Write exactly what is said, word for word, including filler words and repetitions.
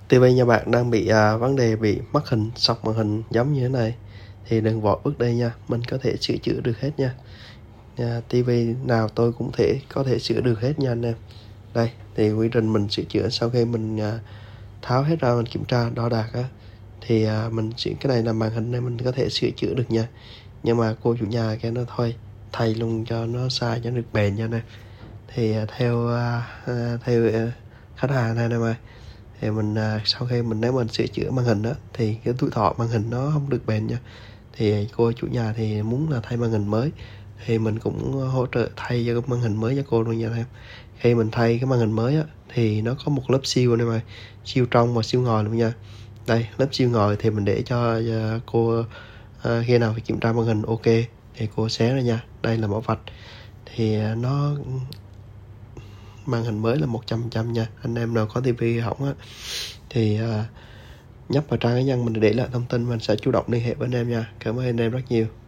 ti vi nhà bạn đang bị à, vấn đề bị mất hình, sọc màn hình giống như thế này thì đừng vội bước đây nha, mình có thể sửa chữa được hết nha. À, ti vi nào tôi cũng thể có thể sửa được hết nha anh em. Đây thì quy trình mình sửa chữa sau khi mình à, tháo hết ra, mình kiểm tra đo đạc á, thì à, mình sửa cái này là màn hình này mình có thể sửa chữa được nha. Nhưng mà cô chủ nhà cái nó thôi thay luôn cho nó sai cho được bền nha này. Thì à, theo à, à, theo à, khách hàng này em ơi, thì mình à, sau khi mình nếu mình sửa chữa màn hình đó thì cái tuổi thọ màn hình nó không được bền nha. Thì cô chủ nhà thì muốn là thay màn hình mới thì mình cũng hỗ trợ thay cho cái màn hình mới cho cô luôn nha em. Khi mình thay cái màn hình mới á thì nó có một lớp siêu này mà siêu trong và siêu ngòi luôn nha. Đây lớp siêu ngòi thì mình để cho uh, cô uh, khi nào phải kiểm tra màn hình ok thì cô xé ra nha. Đây là mẫu vạch thì uh, nó màn hình mới là một trăm phần trăm nha. Anh em nào có tivi hỏng á thì uh, nhấp vào trang cá nhân mình để lại thông tin, mình sẽ chủ động liên hệ với anh em nha. Cảm ơn anh em rất nhiều.